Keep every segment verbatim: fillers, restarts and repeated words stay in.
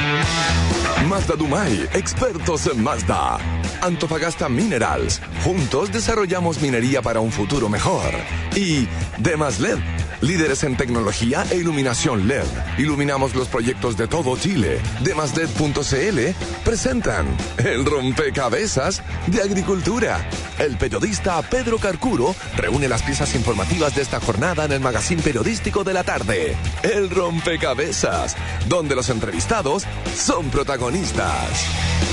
Mazda Dumay, expertos en Mazda. Antofagasta Minerals, juntos desarrollamos minería para un futuro mejor. Y Demas L E D, líderes en tecnología e iluminación L E D. Iluminamos los proyectos de todo Chile. Demas L E D punto c l presentan el rompecabezas de agricultura. El periodista Pedro Carcuro reúne las piezas informativas de esta jornada en el magazín periodístico de la tarde. El rompecabezas, donde los entrevistados son protagonistas.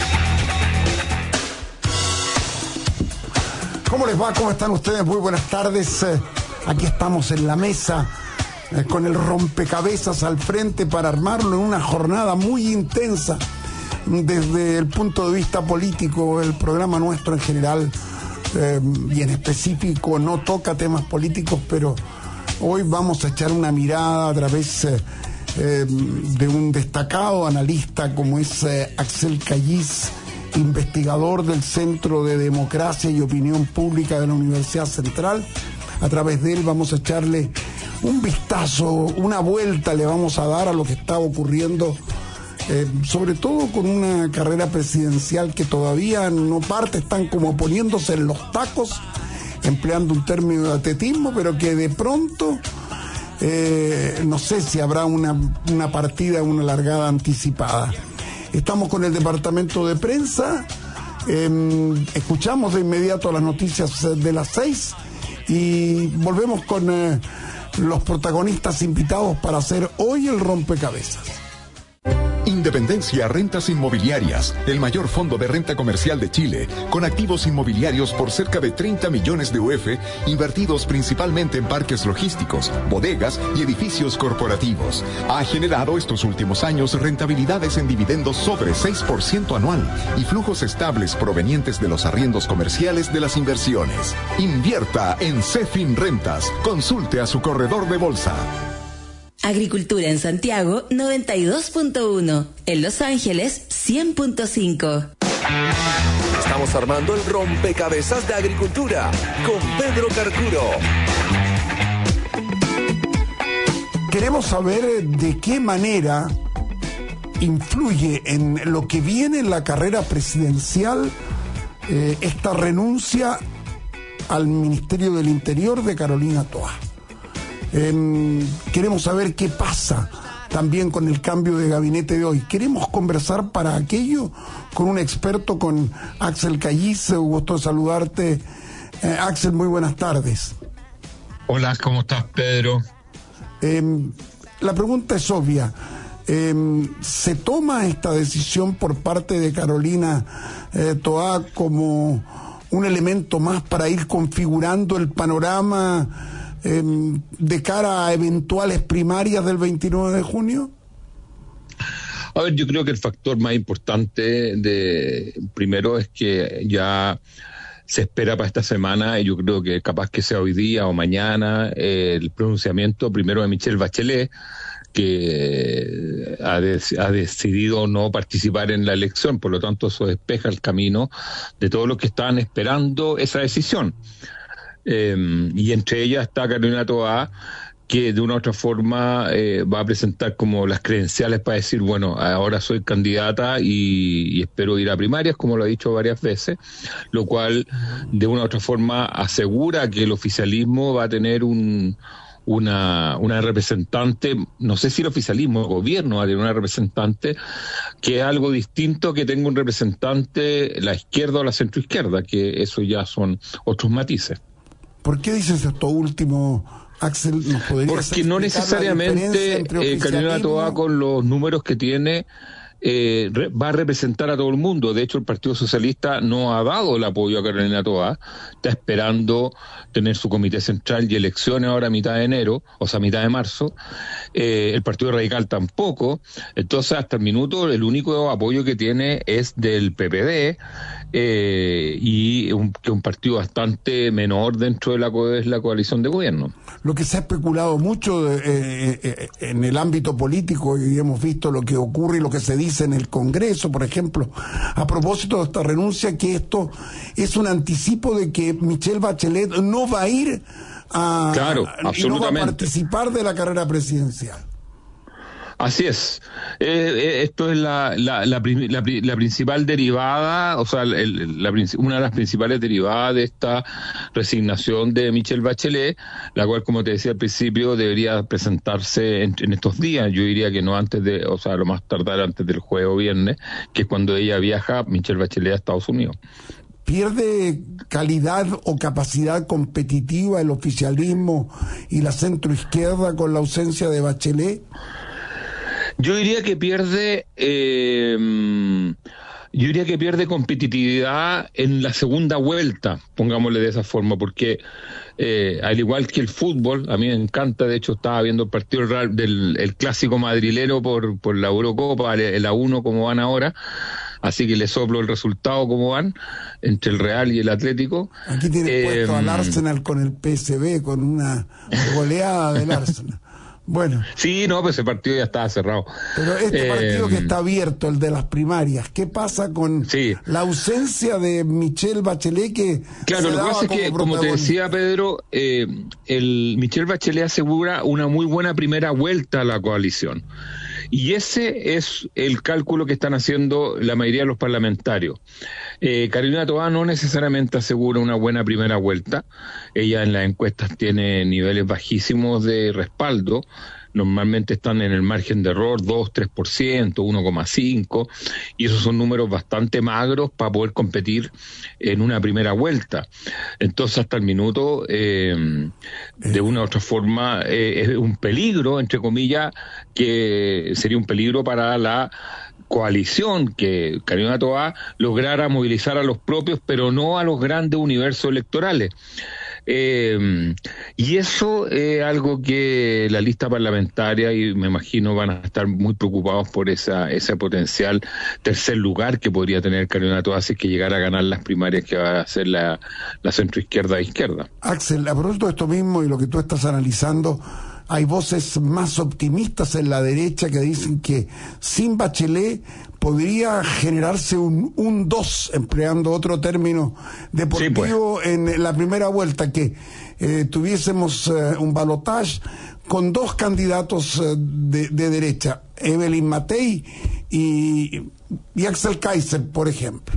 ¿Cómo les va? ¿Cómo están ustedes? Muy buenas tardes. Eh, aquí estamos en la mesa eh, con el rompecabezas al frente para armarlo en una jornada muy intensa desde el punto de vista político. El programa nuestro en general eh, y en específico no toca temas políticos, pero hoy vamos a echar una mirada a través eh, eh, de un destacado analista como es eh, Axel Callis, investigador del Centro de Democracia y Opinión Pública de la Universidad Central. A través de él vamos a echarle un vistazo, una vuelta le vamos a dar a lo que está ocurriendo, eh, sobre todo con una carrera presidencial que todavía no parte, están como poniéndose en los tacos, empleando un término de atletismo, pero que de pronto, eh, no sé si habrá una, una partida, una largada anticipada. Estamos con el departamento de prensa, eh, escuchamos de inmediato las noticias de las seis y volvemos con eh, los protagonistas invitados para hacer hoy el rompecabezas. Independencia Rentas Inmobiliarias, el mayor fondo de renta comercial de Chile, con activos inmobiliarios por cerca de treinta millones de U F, invertidos principalmente en parques logísticos, bodegas y edificios corporativos. Ha generado estos últimos años rentabilidades en dividendos sobre seis por ciento anual y flujos estables provenientes de los arriendos comerciales de las inversiones. Invierta en Cefin Rentas. Consulte a su corredor de bolsa. Agricultura en Santiago noventa y dos punto uno, en Los Ángeles cien punto cinco. Estamos armando el rompecabezas de agricultura con Pedro Carcuro. Queremos saber de qué manera influye en lo que viene en la carrera presidencial eh, esta renuncia al Ministerio del Interior de Carolina Toá. Eh, queremos saber qué pasa también con el cambio de gabinete de hoy. Queremos conversar para aquello con un experto, con Axel Callis. Gusto de saludarte. Eh, Axel, muy buenas tardes. Hola, ¿cómo estás, Pedro? Eh, la pregunta es obvia. Eh, ¿Se toma esta decisión por parte de Carolina eh, Toá como un elemento más para ir configurando el panorama Eh, de cara a eventuales primarias del veintinueve de junio? A ver, yo creo que el factor más importante de primero es que ya se espera para esta semana, y yo creo que capaz que sea hoy día o mañana, eh, el pronunciamiento primero de Michelle Bachelet, que ha, de, ha decidido no participar en la elección. Por lo tanto, eso despeja el camino de todos los que estaban esperando esa decisión. Eh, y entre ellas está Carolina Toá, que de una u otra forma eh, va a presentar como las credenciales para decir, bueno, ahora soy candidata y, y espero ir a primarias, como lo ha dicho varias veces, lo cual de una u otra forma asegura que el oficialismo va a tener un una una representante, no sé si el oficialismo, el gobierno va a tener una representante, que es algo distinto que tenga un representante la izquierda o la centroizquierda, que eso ya son otros matices. ¿Por qué dices esto último, Axel? ¿Nos podrías Porque no necesariamente eh, Carolina Toá, con los números que tiene, eh, re, va a representar a todo el mundo. De hecho, el Partido Socialista no ha dado el apoyo a Carolina Toá, está esperando tener su comité central y elecciones ahora a mitad de enero, o sea, a mitad de marzo. Eh, el Partido Radical tampoco. Entonces, hasta el minuto, el único apoyo que tiene es del P P D, eh, y un, que un partido bastante menor dentro de la, de la coalición de gobierno. Lo que se ha especulado mucho eh, eh, en el ámbito político, y hemos visto lo que ocurre y lo que se dice en el Congreso, por ejemplo, a propósito de esta renuncia, que esto es un anticipo de que Michelle Bachelet no va a ir a, claro, y no va a participar de la carrera presidencial. Así es. Eh, esto es la, la, la, la, la principal derivada, o sea, el, la, una de las principales derivadas de esta resignación de Michelle Bachelet, la cual, como te decía al principio, debería presentarse en, en estos días. Yo diría que no antes de, o sea, lo más tardar antes del jueves o viernes, que es cuando ella viaja, Michelle Bachelet, a Estados Unidos. ¿Pierde calidad o capacidad competitiva el oficialismo y la centroizquierda con la ausencia de Bachelet? Yo diría que pierde, eh, yo diría que pierde competitividad en la segunda vuelta, pongámosle de esa forma, porque eh, al igual que el fútbol, a mí me encanta, de hecho estaba viendo el partido del el clásico madrilero por, por la Eurocopa, el A uno como van ahora, así que le soplo el resultado como van, entre el Real y el Atlético. Aquí tiene eh, puesto al Arsenal con el P S V, con una goleada del Arsenal. Bueno. Sí, no, pues ese partido ya estaba cerrado. Pero este eh, partido que está abierto, el de las primarias, ¿qué pasa con sí. la ausencia de Michelle Bachelet que Claro, se lo que pasa es que, como te decía Pedro, eh, el Michelle Bachelet asegura una muy buena primera vuelta a la coalición. Y ese es el cálculo que están haciendo la mayoría de los parlamentarios. Eh, Carolina Toá no necesariamente asegura una buena primera vuelta. Ella en las encuestas tiene niveles bajísimos de respaldo. Normalmente están en el margen de error dos, tres por ciento, uno coma cinco por ciento, y esos son números bastante magros para poder competir en una primera vuelta. Entonces, hasta el minuto, eh, de una u otra forma, eh, es un peligro, entre comillas, que sería un peligro para la coalición, que Carolina Toá lograra movilizar a los propios, pero no a los grandes universos electorales. Eh, y eso es algo que la lista parlamentaria, y me imagino van a estar muy preocupados por esa ese potencial tercer lugar que podría tener Carolina Toá si es que llegara a ganar las primarias que va a hacer la, la centroizquierda e izquierda. Axel, a propósito de esto mismo y lo que tú estás analizando, hay voces más optimistas en la derecha que dicen que sin Bachelet podría generarse un un dos, empleando otro término deportivo, sí, pues, en la primera vuelta, que eh, tuviésemos eh, un balotaje con dos candidatos eh, de, de derecha, Evelyn Matei y, y Axel Kaiser, por ejemplo.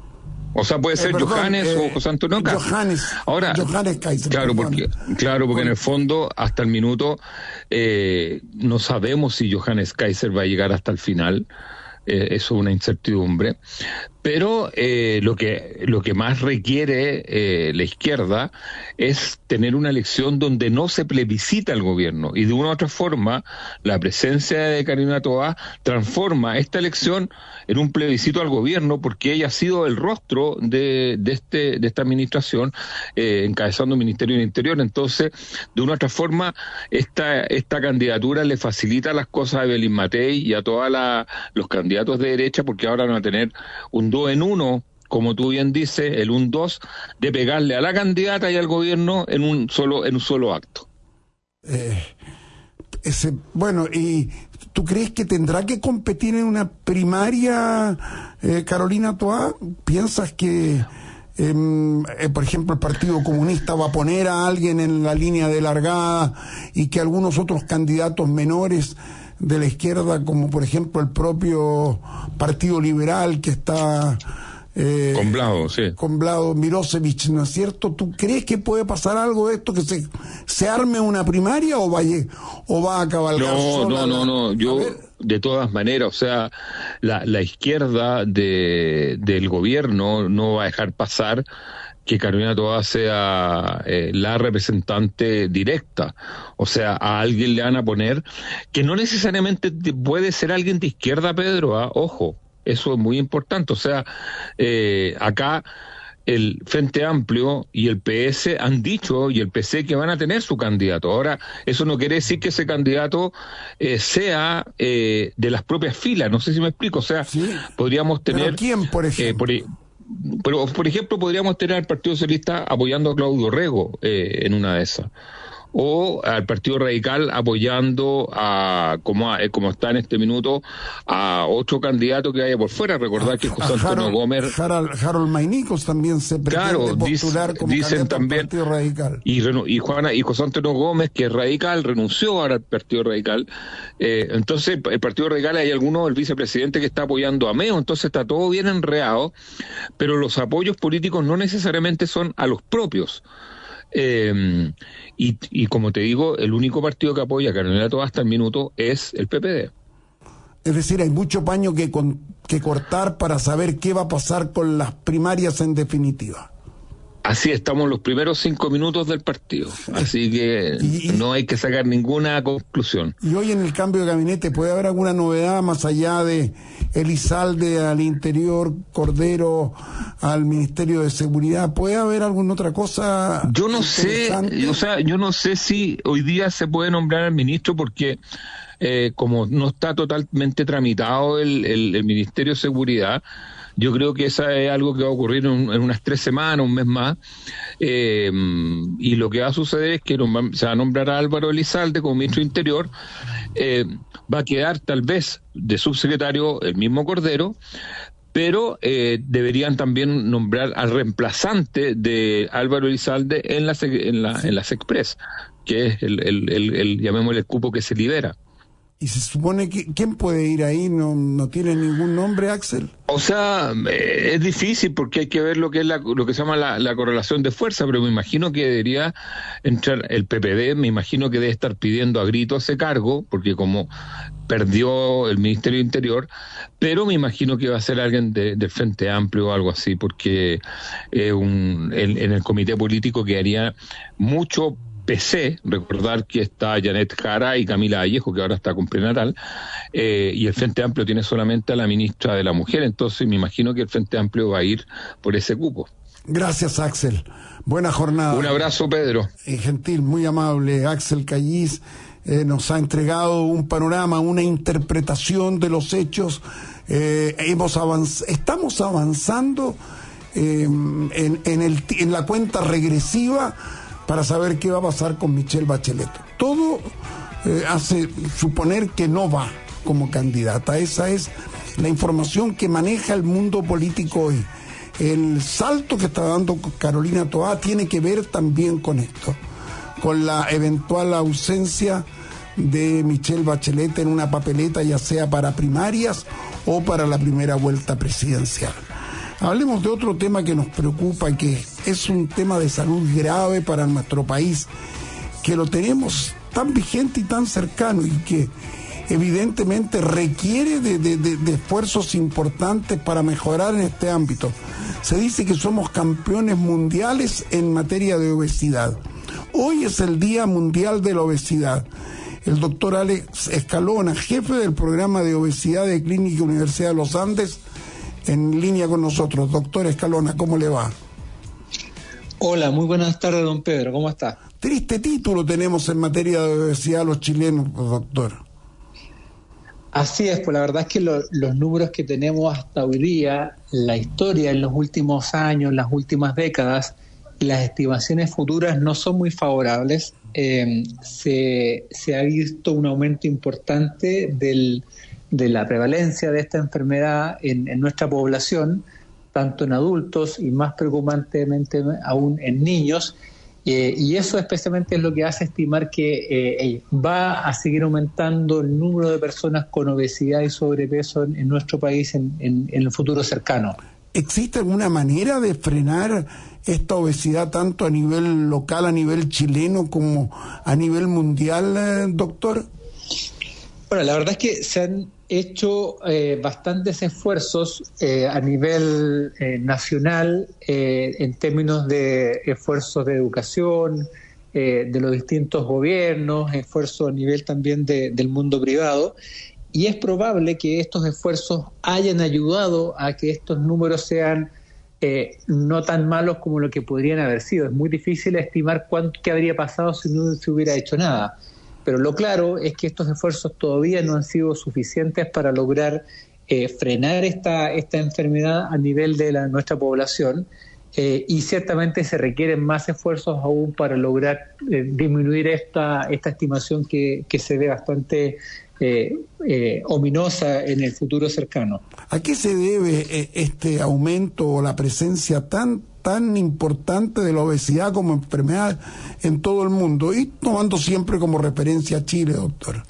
O sea, puede ser eh, perdón, Johannes eh, o José Antonio Caz. Johannes, Ahora, Johannes Kaiser. Claro, porque, claro, porque en el fondo, hasta el minuto, eh, no sabemos si Johannes Kaiser va a llegar hasta el final. Eh, eso es una incertidumbre. Pero eh, lo que lo que más requiere eh, la izquierda es tener una elección donde no se plebiscita el gobierno, y de una u otra forma la presencia de Carolina Toá transforma esta elección en un plebiscito al gobierno, porque ella ha sido el rostro de, de este de esta administración, eh, encabezando el Ministerio del Interior. Entonces, de una u otra forma, esta esta candidatura le facilita las cosas a Evelyn Matei y a todos los candidatos de derecha, porque ahora van a tener un dos en uno, como tú bien dices, el un dos, de pegarle a la candidata y al gobierno en un solo en un solo acto. Eh, ese, bueno, ¿y tú crees que tendrá que competir en una primaria eh, Carolina Toá? ¿Piensas que, eh, eh, por ejemplo, el Partido Comunista va a poner a alguien en la línea de largada y que algunos otros candidatos menores de la izquierda, como por ejemplo el propio Partido Liberal que está eh, con Blado, sí. con Blado Mirosevic, ¿no es cierto? ¿Tú crees que puede pasar algo de esto, que se, se arme una primaria o vaya o va a cabalgar no, sola? No, no, no, yo de todas maneras, o sea, la, la izquierda de del gobierno no va a dejar pasar que Carolina Toá sea eh, la representante directa. O sea, a alguien le van a poner, que no necesariamente puede ser alguien de izquierda, Pedro, ¿eh? Ojo, eso es muy importante. O sea, eh, acá el Frente Amplio y el P S han dicho, y el P C, que van a tener su candidato. Ahora, eso no quiere decir que ese candidato eh, sea eh, de las propias filas, no sé si me explico. O sea, sí, podríamos tener... ¿Pero quién, por ejemplo? Eh, por, Pero, por ejemplo, podríamos tener al Partido Socialista apoyando a Claudio Rego eh, en una de esas. o al Partido Radical apoyando a como, a, como está en este minuto a otro candidato que haya por fuera. Recordar que José Antonio Gómez, Harold, Harold Maynicos también se pretende claro, postular dice, como dicen candidato también, al Partido Radical. Y, y, Juana, y José Antonio Gómez, que es radical, renunció ahora al Partido Radical. Eh, entonces, el Partido Radical, hay algunos, el vicepresidente que está apoyando a Meo, entonces está todo bien enredado, pero los apoyos políticos no necesariamente son a los propios. Eh, y, y como te digo, el único partido que apoya a Carolina Toá hasta el minuto es el P P D. Es decir, hay mucho paño que, con, que cortar para saber qué va a pasar con las primarias en definitiva. Así estamos los primeros cinco minutos del partido, así que y, y, no hay que sacar ninguna conclusión. Y hoy en el cambio de gabinete, ¿puede haber alguna novedad más allá de Elizalde al Interior, Cordero al Ministerio de Seguridad? ¿Puede haber alguna otra cosa? Yo no sé, o sea, yo no sé si hoy día se puede nombrar al ministro porque eh, como no está totalmente tramitado el, el, el Ministerio de Seguridad, yo creo que esa es algo que va a ocurrir en, en unas tres semanas, un mes más, eh, y lo que va a suceder es que se va a nombrar a Álvaro Elizalde como ministro de Interior, eh, va a quedar tal vez de subsecretario el mismo Cordero, pero eh, deberían también nombrar al reemplazante de Álvaro Elizalde en la en la, en la SECPRES, que es el, el, el, el llamémosle el cupo que se libera. ¿Y se supone que quién puede ir ahí? ¿No, no tiene ningún nombre, Axel? O sea, eh, es difícil porque hay que ver lo que es la, lo que se llama la, la correlación de fuerza, pero me imagino que debería entrar el P P D, me imagino que debe estar pidiendo a grito ese cargo, porque como perdió el Ministerio de Interior, pero me imagino que va a ser alguien de, del Frente Amplio o algo así, porque eh, un, en, en el comité político quedaría mucho P C, recordar que está Janet Jara y Camila Vallejo, que ahora está con prenatal, eh, y el Frente Amplio tiene solamente a la ministra de la Mujer, entonces me imagino que el Frente Amplio va a ir por ese cupo. Gracias, Axel. Buena jornada. Un abrazo, Pedro. Y gentil, muy amable. Axel Callis eh, nos ha entregado un panorama, una interpretación de los hechos. Eh, hemos avanz- estamos avanzando eh, en, en, el, en la cuenta regresiva para saber qué va a pasar con Michelle Bachelet. Todo eh, hace suponer que no va como candidata. Esa es la información que maneja el mundo político hoy. El salto que está dando Carolina Toá tiene que ver también con esto, con la eventual ausencia de Michelle Bachelet en una papeleta, ya sea para primarias o para la primera vuelta presidencial. Hablemos de otro tema que nos preocupa, que es un tema de salud grave para nuestro país, que lo tenemos tan vigente y tan cercano y que evidentemente requiere de, de, de, de esfuerzos importantes para mejorar en este ámbito. Se dice que somos campeones mundiales en materia de obesidad. Hoy es el Día Mundial de la Obesidad. El doctor Alex Escalona, jefe del programa de obesidad de Clínica Universidad de los Andes, en línea con nosotros. Doctor Escalona, ¿cómo le va? Hola, muy buenas tardes, don Pedro, ¿cómo está? Triste título tenemos en materia de obesidad los chilenos, doctor. Así es, pues la verdad es que lo, los números que tenemos hasta hoy día, la historia en los últimos años, las últimas décadas, y las estimaciones futuras no son muy favorables. Eh, se, se ha visto un aumento importante del de la prevalencia de esta enfermedad en, en nuestra población, tanto en adultos y más preocupantemente aún en niños, eh, y eso especialmente es lo que hace estimar que eh, va a seguir aumentando el número de personas con obesidad y sobrepeso en, en nuestro país en, en, en el futuro cercano. ¿Existe alguna manera de frenar esta obesidad tanto a nivel local, a nivel chileno, como a nivel mundial, eh, doctor? Bueno, la verdad es que se han hecho eh, bastantes esfuerzos eh, a nivel eh, nacional eh, en términos de esfuerzos de educación, eh, de los distintos gobiernos, esfuerzos a nivel también de, del mundo privado, y es probable que estos esfuerzos hayan ayudado a que estos números sean eh, no tan malos como lo que podrían haber sido. Es muy difícil estimar cuánto qué habría pasado si no se hubiera hecho nada. Pero lo claro es que estos esfuerzos todavía no han sido suficientes para lograr eh, frenar esta, esta enfermedad a nivel de la, nuestra población, eh, y ciertamente se requieren más esfuerzos aún para lograr eh, disminuir esta, esta estimación que, que se ve bastante eh, eh, ominosa en el futuro cercano. ¿A qué se debe eh, este aumento o la presencia tan tan importante de la obesidad como enfermedad en todo el mundo? Y tomando siempre como referencia a Chile, doctor.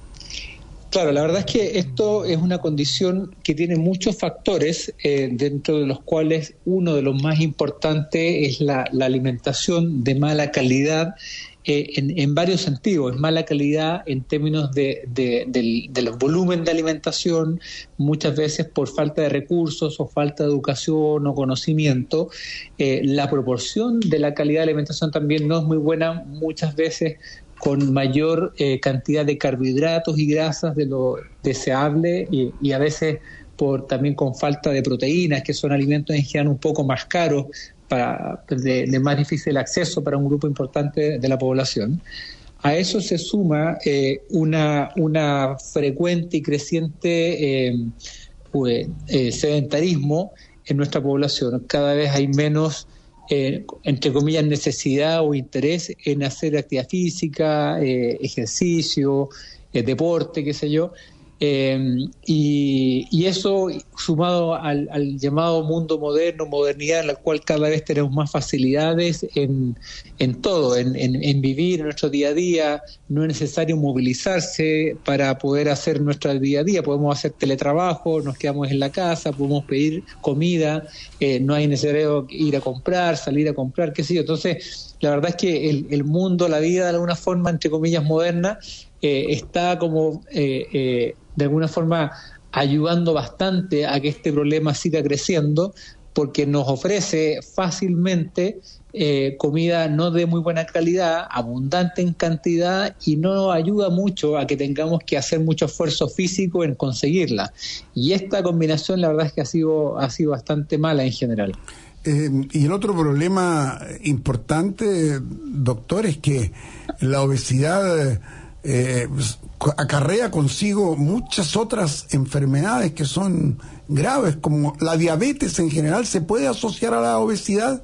Claro, la verdad es que esto es una condición que tiene muchos factores, eh, dentro de los cuales uno de los más importantes es la, la alimentación de mala calidad, eh, en, en varios sentidos. Es mala calidad en términos de, de, de, de los volumen de alimentación, muchas veces por falta de recursos o falta de educación o conocimiento. Eh, la proporción de la calidad de alimentación también no es muy buena, muchas veces con mayor eh, cantidad de carbohidratos y grasas de lo deseable, y, y a veces por también con falta de proteínas, que son alimentos en general un poco más caros, para, de, de más difícil acceso para un grupo importante de la población. A eso se suma eh, una, una frecuente y creciente eh, pues, eh, sedentarismo en nuestra población. Cada vez hay menos Eh, entre comillas, necesidad o interés en hacer actividad física, eh, ejercicio, eh, deporte, qué sé yo. Eh, y, y eso sumado al, al llamado mundo moderno, modernidad, en la cual cada vez tenemos más facilidades en, en todo, en, en, en vivir nuestro día a día. No es necesario movilizarse para poder hacer nuestro día a día. Podemos hacer teletrabajo, nos quedamos en la casa, podemos pedir comida, eh, no hay necesario ir a comprar, salir a comprar, qué sé yo. Entonces, la verdad es que el, el mundo, la vida de alguna forma, entre comillas, moderna, eh, está como eh, eh, de alguna forma ayudando bastante a que este problema siga creciendo, porque nos ofrece fácilmente eh, comida no de muy buena calidad, abundante en cantidad, y no nos ayuda mucho a que tengamos que hacer mucho esfuerzo físico en conseguirla. Y esta combinación, la verdad es que ha sido, ha sido bastante mala en general. Eh, y el otro problema importante, doctor, es que la obesidad eh, acarrea consigo muchas otras enfermedades que son graves, como la diabetes en general. ¿Se puede asociar a la obesidad?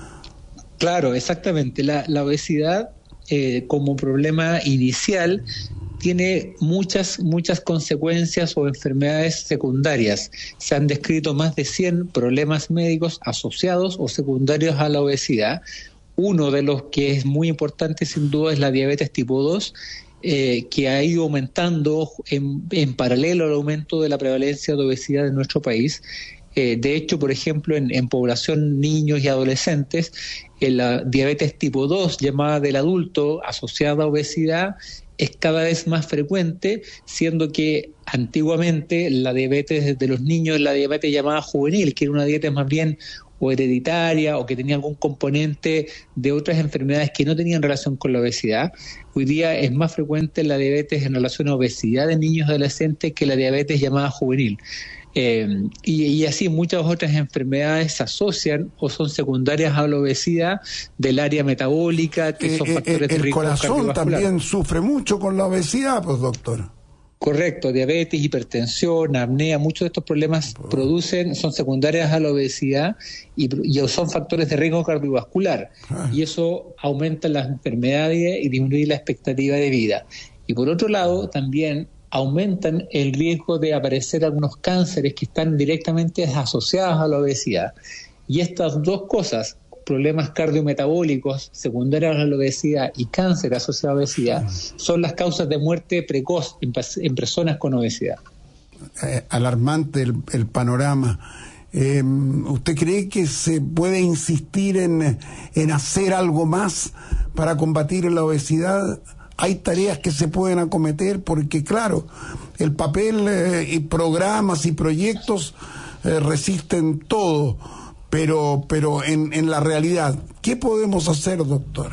Claro, exactamente. La, la obesidad eh, como problema inicial tiene muchas, muchas consecuencias o enfermedades secundarias. Se han descrito más de cien problemas médicos asociados o secundarios a la obesidad. Uno de los que es muy importante sin duda es la diabetes tipo dos, eh, que ha ido aumentando en, en paralelo al aumento de la prevalencia de obesidad en nuestro país. Eh, de hecho, por ejemplo, en, en población niños y adolescentes, en la diabetes tipo dos, llamada del adulto, asociada a obesidad, es cada vez más frecuente, siendo que antiguamente la diabetes de los niños es la diabetes llamada juvenil, que era una diabetes más bien o hereditaria o que tenía algún componente de otras enfermedades que no tenían relación con la obesidad. Hoy día es más frecuente la diabetes en relación a obesidad de niños y adolescentes que la diabetes llamada juvenil. Eh, y, y así muchas otras enfermedades se asocian o son secundarias a la obesidad del área metabólica, que eh, son factores eh, de riesgo cardiovascular. El corazón también sufre mucho con la obesidad, pues, doctor. Correcto, diabetes, hipertensión, apnea, muchos de estos problemas oh. producen, son secundarias a la obesidad y, y son factores de riesgo cardiovascular. Ah. Y eso aumenta las enfermedades y disminuye la expectativa de vida. Y por otro lado, también aumentan el riesgo de aparecer algunos cánceres que están directamente asociados a la obesidad. Y estas dos cosas, problemas cardiometabólicos secundarios a la obesidad y cáncer asociado a la obesidad, son las causas de muerte precoz en, en personas con obesidad. Eh, alarmante el, el panorama. Eh, ¿Usted cree que se puede insistir en, en hacer algo más para combatir la obesidad? Hay tareas que se pueden acometer porque, claro, el papel eh, y programas y proyectos eh, resisten todo, pero pero en, en la realidad, ¿qué podemos hacer, doctor?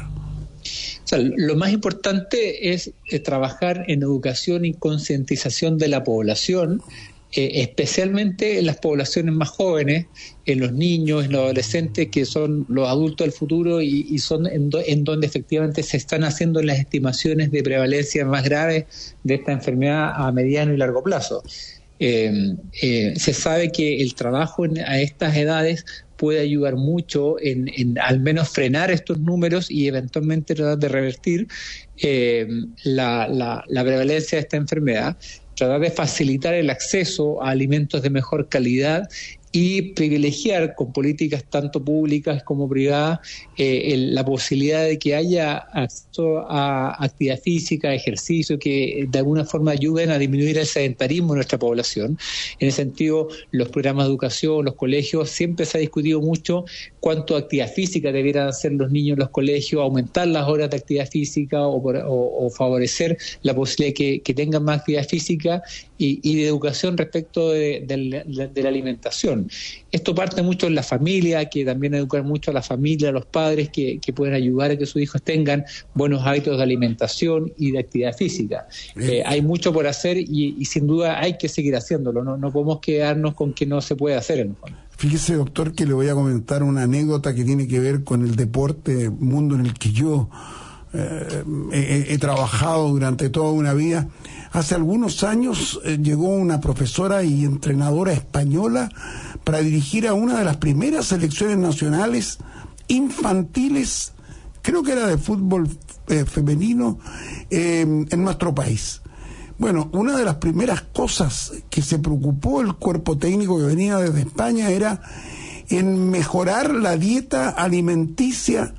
O sea, lo más importante es eh, trabajar en educación y concientización de la población, eh, especialmente en las poblaciones más jóvenes, en los niños, en los adolescentes, que son los adultos del futuro y, y son en, do, en donde efectivamente se están haciendo las estimaciones de prevalencia más graves de esta enfermedad a mediano y largo plazo. Eh, eh, se sabe que el trabajo en, a estas edades puede ayudar mucho en, en al menos frenar estos números y eventualmente tratar de revertir eh, la, la, la prevalencia de esta enfermedad, tratar de facilitar el acceso a alimentos de mejor calidad y privilegiar con políticas tanto públicas como privadas eh, el, la posibilidad de que haya acceso a actividad física, ejercicio, que de alguna forma ayuden a disminuir el sedentarismo en nuestra población. En ese sentido, los programas de educación, los colegios, siempre se ha discutido mucho cuánto actividad física debieran hacer los niños en los colegios, aumentar las horas de actividad física o, por, o, o favorecer la posibilidad de que, que tengan más actividad física y, y de educación respecto de, de, de, de la alimentación. Esto parte mucho en la familia, que también educar mucho a la familia, a los padres que, que pueden ayudar a que sus hijos tengan buenos hábitos de alimentación y de actividad física. Eh, hay mucho por hacer y, y sin duda hay que seguir haciéndolo, no, no podemos quedarnos con que no se puede hacer en el fondo. Fíjese, doctor, que le voy a comentar una anécdota que tiene que ver con el deporte, mundo en el que yo eh, he, he trabajado durante toda una vida. Hace algunos años eh, llegó una profesora y entrenadora española para dirigir a una de las primeras selecciones nacionales infantiles, creo que era de fútbol eh, femenino, eh, en nuestro país. Bueno, una de las primeras cosas que se preocupó el cuerpo técnico que venía desde España era en mejorar la dieta alimenticia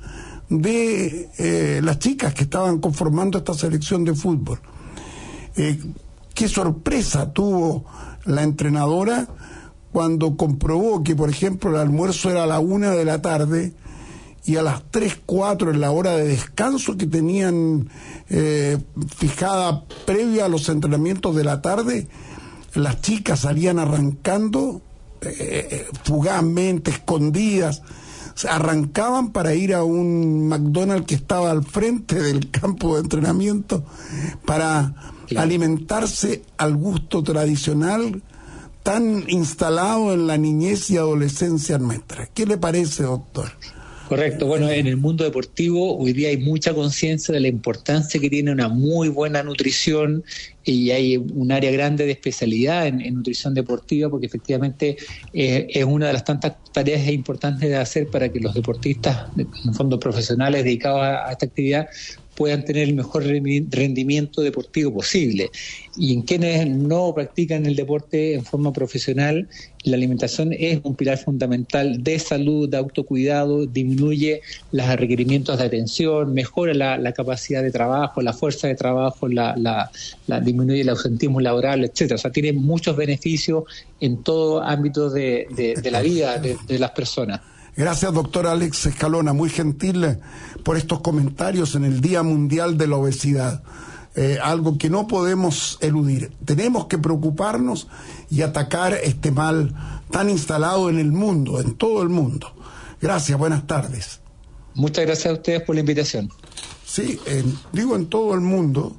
de eh, las chicas que estaban conformando esta selección de fútbol. Eh, qué sorpresa tuvo la entrenadora cuando comprobó que, por ejemplo, el almuerzo era a la una de la tarde y a las tres, cuatro en la hora de descanso que tenían eh, fijada previa a los entrenamientos de la tarde, las chicas salían arrancando eh, fugazmente, escondidas, arrancaban para ir a un McDonald's que estaba al frente del campo de entrenamiento para claro. alimentarse al gusto tradicional tan instalado en la niñez y adolescencia nuestra. ¿Qué le parece, doctor? Correcto. Bueno, en el mundo deportivo hoy día hay mucha conciencia de la importancia que tiene una muy buena nutrición y hay un área grande de especialidad en, en nutrición deportiva porque efectivamente eh, es una de las tantas tareas importantes de hacer para que los deportistas, en fondo profesionales dedicados a, a esta actividad, puedan tener el mejor rendimiento deportivo posible. Y en quienes no practican el deporte en forma profesional, la alimentación es un pilar fundamental de salud, de autocuidado, disminuye los requerimientos de atención, mejora la, la capacidad de trabajo, la fuerza de trabajo, la, la, la disminuye el ausentismo laboral, etcétera. O sea, tiene muchos beneficios en todo ámbito de, de, de la vida de, de las personas. Gracias, doctor Alex Escalona, muy gentil por estos comentarios en el Día Mundial de la Obesidad. Eh, algo que no podemos eludir. Tenemos que preocuparnos y atacar este mal tan instalado en el mundo, en todo el mundo. Gracias, buenas tardes. Muchas gracias a ustedes por la invitación. Sí, eh, digo en todo el mundo,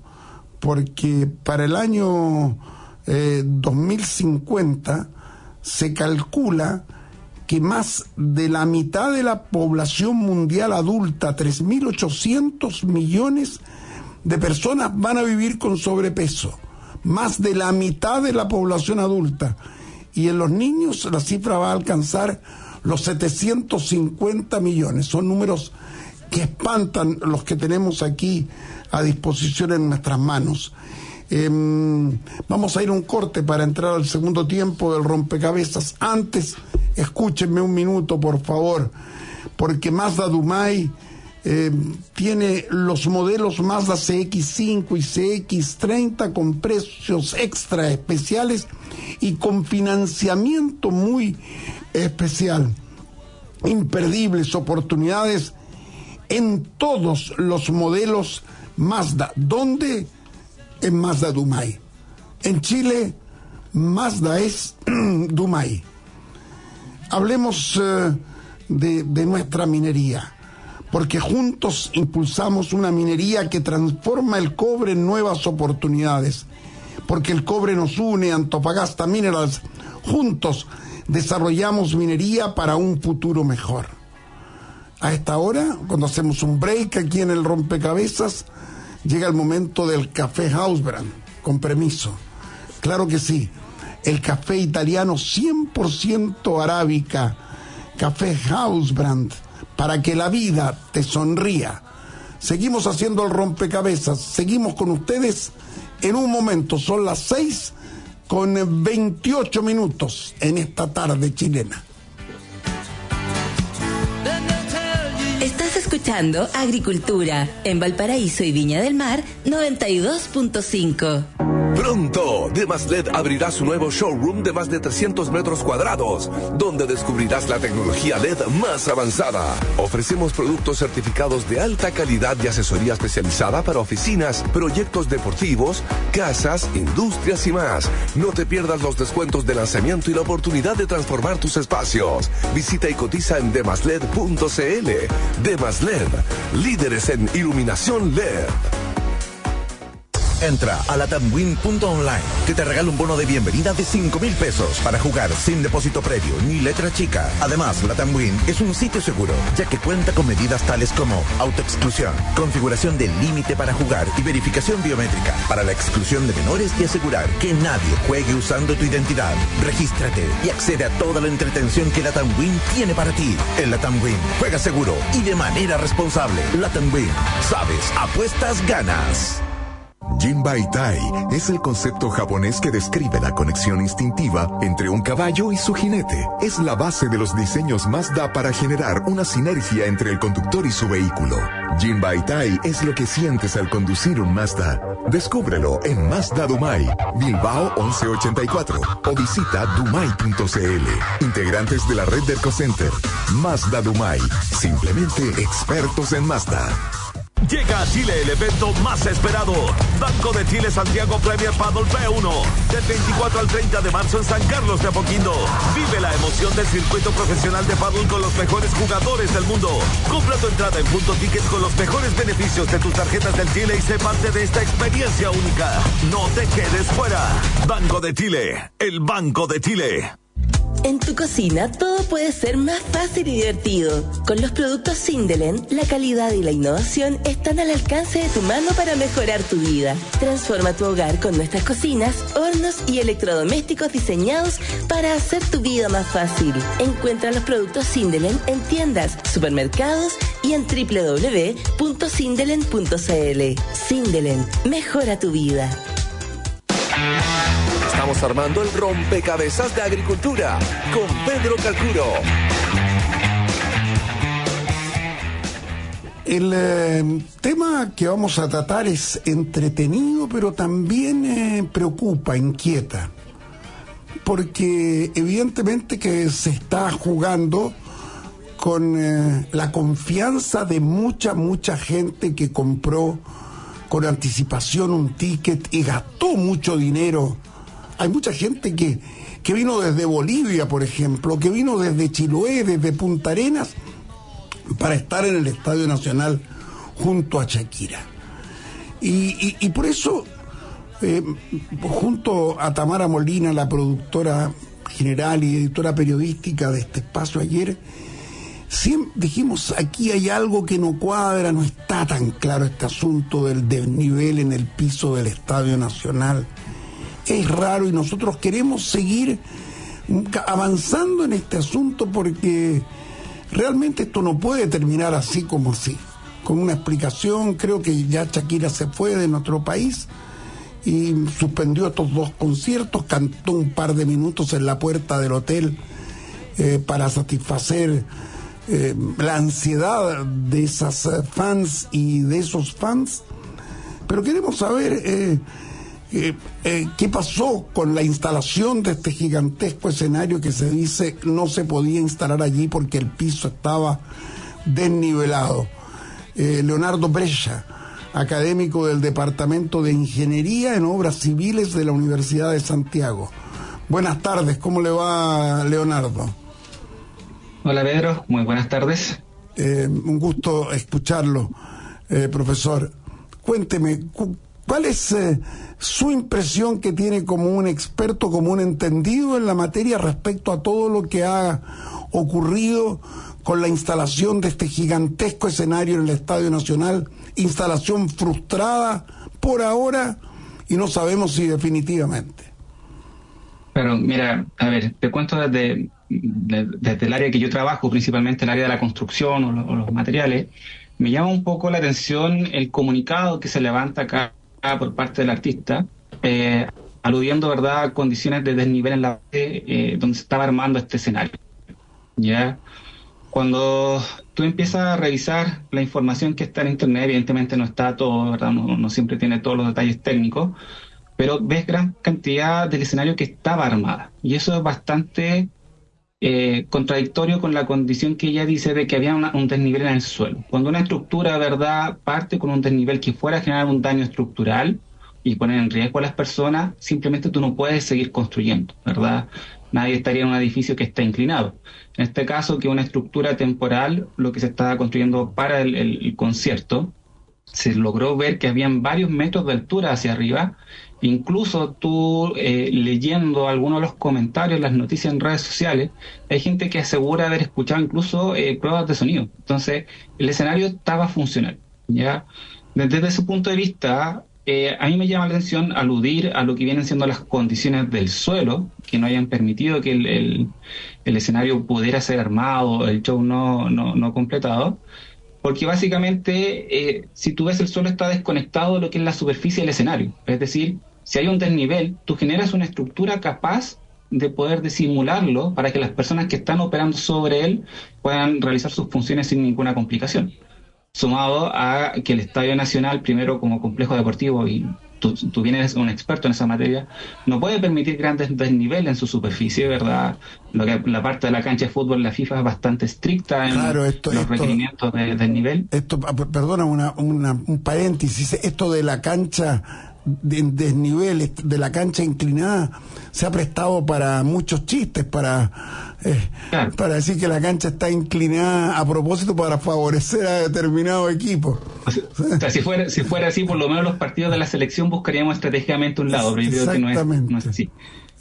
porque para el año eh, dos mil cincuenta se calcula que más de la mitad de la población mundial adulta, tres mil ochocientos millones de personas, van a vivir con sobrepeso. Más de la mitad de la población adulta. Y en los niños la cifra va a alcanzar los setecientos cincuenta millones. Son números que espantan los que tenemos aquí a disposición en nuestras manos. Eh, vamos a ir a un corte para entrar al segundo tiempo del rompecabezas. Antes, escúchenme un minuto, por favor, porque Mazda Dumay eh, tiene los modelos Mazda C X cinco y C X treinta con precios extra especiales y con financiamiento muy especial. Imperdibles oportunidades en todos los modelos Mazda. ¿Dónde? En Mazda Dumay. En Chile, Mazda es Dumay. Hablemos uh, de, de nuestra minería, porque juntos impulsamos una minería que transforma el cobre en nuevas oportunidades, porque el cobre nos une. Antofagasta Minerals, juntos desarrollamos minería para un futuro mejor. A esta hora, cuando hacemos un break aquí en el rompecabezas, llega el momento del café Hausbrand, con permiso. Claro que sí. el café italiano cien por ciento arábica, café Hausbrand, para que la vida te sonría. Seguimos haciendo el rompecabezas, seguimos con ustedes en un momento, son las seis con veintiocho minutos en esta tarde chilena. Estás escuchando Agricultura en Valparaíso y Viña del Mar noventa y dos punto cinco. Pronto, Demaslet abrirá su nuevo showroom de más de trescientos metros cuadrados, donde descubrirás la tecnología L E D más avanzada. Ofrecemos productos certificados de alta calidad y asesoría especializada para oficinas, proyectos deportivos, casas, industrias y más. No te pierdas los descuentos de lanzamiento y la oportunidad de transformar tus espacios. Visita y cotiza en demaslet punto cl. Demaslet, líderes en iluminación L E D. Entra a latamwin punto online, que te regala un bono de bienvenida de cinco mil pesos para jugar sin depósito previo ni letra chica. Además, Latamwin es un sitio seguro, ya que cuenta con medidas tales como autoexclusión, configuración del límite para jugar y verificación biométrica para la exclusión de menores y asegurar que nadie juegue usando tu identidad. Regístrate y accede a toda la entretención que Latamwin tiene para ti. En Latamwin, juega seguro y de manera responsable. Latamwin, sabes, apuestas, ganas. Jinbaitai es el concepto japonés que describe la conexión instintiva entre un caballo y su jinete. Es la base de los diseños Mazda para generar una sinergia entre el conductor y su vehículo. Jinbaitai es lo que sientes al conducir un Mazda. Descúbrelo en Mazda Dumai, Bilbao once ochenta y cuatro o visita dumai punto cl. Integrantes de la red de ErcoCenter. Mazda Dumai, simplemente expertos en Mazda. Llega a Chile el evento más esperado. Banco de Chile Santiago Premier Paddle P uno. Del veinticuatro al treinta de marzo en San Carlos de Apoquindo. Vive la emoción del circuito profesional de paddle con los mejores jugadores del mundo. Compra tu entrada en Punto Tickets con los mejores beneficios de tus tarjetas del Chile y sé parte de esta experiencia única. No te quedes fuera. Banco de Chile, el Banco de Chile. En tu cocina todo puede ser más fácil y divertido. Con los productos Sindelen, la calidad y la innovación están al alcance de tu mano para mejorar tu vida. Transforma tu hogar con nuestras cocinas, hornos y electrodomésticos diseñados para hacer tu vida más fácil. Encuentra los productos Sindelen en tiendas, supermercados y en doble u doble u doble u punto sindelen punto cl. Sindelen, mejora tu vida. Estamos armando el rompecabezas de agricultura con Pedro Calcuro. El eh, tema que vamos a tratar es entretenido, pero también eh, preocupa, inquieta, porque evidentemente que se está jugando con eh, la confianza de mucha, mucha gente que compró con anticipación un ticket y gastó mucho dinero. Hay mucha gente que, que vino desde Bolivia, por ejemplo, que vino desde Chiloé, desde Punta Arenas, para estar en el Estadio Nacional junto a Shakira. Y, y, y por eso, eh, junto a Tamara Molina, la productora general y editora periodística de este espacio ayer, siempre dijimos, aquí hay algo que no cuadra, no está tan claro este asunto del desnivel en el piso del Estadio Nacional. Es raro y nosotros queremos seguir avanzando en este asunto porque realmente esto no puede terminar así como así. Con una explicación, creo que ya Shakira se fue de nuestro país y suspendió estos dos conciertos, cantó un par de minutos en la puerta del hotel eh, para satisfacer eh, la ansiedad de esas fans y de esos fans. Pero queremos saber... Eh, Eh, eh, ¿qué pasó con la instalación de este gigantesco escenario que se dice no se podía instalar allí porque el piso estaba desnivelado? Eh, Leonardo Brescia, académico del Departamento de Ingeniería en Obras Civiles de la Universidad de Santiago. Buenas tardes, ¿cómo le va, Leonardo? Hola, Pedro, muy buenas tardes. Eh, un gusto escucharlo, eh, profesor. Cuénteme, ¿cuál es eh, su impresión que tiene como un experto, como un entendido en la materia respecto a todo lo que ha ocurrido con la instalación de este gigantesco escenario en el Estadio Nacional? Instalación frustrada por ahora y no sabemos si definitivamente. Claro, mira, a ver, te cuento desde, desde, desde el área que yo trabajo, principalmente el área de la construcción o, lo, o los materiales. Me llama un poco la atención el comunicado que se levanta acá por parte del artista, eh, aludiendo, ¿verdad?, a condiciones de desnivel en la base eh, donde se estaba armando este escenario. ¿Ya? Cuando tú empiezas a revisar la información que está en Internet, evidentemente no está todo, ¿verdad?, no, no siempre tiene todos los detalles técnicos, pero ves gran cantidad del escenario que estaba armada. Y eso es bastante eh, contradictorio con la condición que ella dice de que había una, un desnivel en el suelo. Cuando una estructura, ¿verdad?, parte con un desnivel que fuera a generar un daño estructural y poner en riesgo a las personas, simplemente tú no puedes seguir construyendo, ¿verdad? Nadie estaría en un edificio que está inclinado. En este caso, que una estructura temporal, lo que se estaba construyendo para el, el, el concierto, se logró ver que habían varios metros de altura hacia arriba. Incluso tú, eh, leyendo algunos de los comentarios, las noticias en redes sociales, hay gente que asegura haber escuchado incluso eh, pruebas de sonido. Entonces, el escenario estaba funcional, ¿ya? Desde ese punto de vista, eh, a mí me llama la atención aludir a lo que vienen siendo las condiciones del suelo, que no hayan permitido que el, el, el escenario pudiera ser armado, el show no, no, no completado. Porque básicamente, eh, si tú ves, el suelo está desconectado de lo que es la superficie del escenario. Es decir, si hay un desnivel, tú generas una estructura capaz de poder disimularlo para que las personas que están operando sobre él puedan realizar sus funciones sin ninguna complicación. Sumado a que el Estadio Nacional, primero como complejo deportivo, y tú, tú vienes un experto en esa materia, no puede permitir grandes desniveles en su superficie, ¿verdad? Lo que la parte de la cancha de fútbol, la FIFA es bastante estricta en claro, esto, los esto, requerimientos de desnivel. Esto, perdona, una, una, un paréntesis, esto de la cancha de desnivel, de la cancha inclinada, se ha prestado para muchos chistes, para eh, claro. para decir que la cancha está inclinada a propósito para favorecer a determinado equipo. O sea, o sea, si fuera si fuera así, por lo menos los partidos de la selección buscaríamos estratégicamente un lado, pero yo creo que no es, no es así.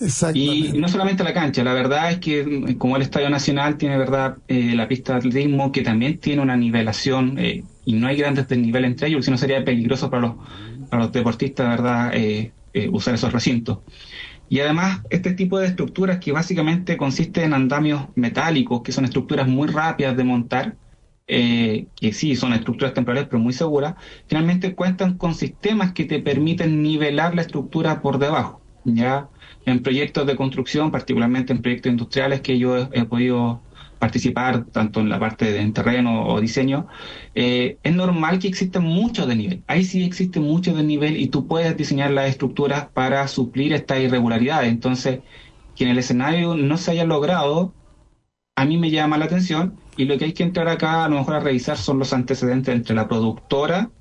Y no solamente la cancha, la verdad es que como el Estadio Nacional tiene, verdad, eh, la pista de atletismo, que también tiene una nivelación, eh, y no hay grandes desniveles entre ellos, sino sería peligroso para los para los deportistas, ¿verdad?, eh, eh, usar esos recintos. Y además, este tipo de estructuras, que básicamente consiste en andamios metálicos, que son estructuras muy rápidas de montar, eh, que sí, son estructuras temporales, pero muy seguras, finalmente cuentan con sistemas que te permiten nivelar la estructura por debajo. Ya en proyectos de construcción, particularmente en proyectos industriales que yo he, he podido participar, tanto en la parte de en terreno o diseño, eh, es normal que exista mucho desnivel. Ahí sí existe mucho desnivel y tú puedes diseñar las estructuras para suplir estas irregularidades. Entonces, que en el escenario no se haya logrado, a mí me llama la atención, y lo que hay que entrar acá a lo mejor a revisar son los antecedentes entre la productora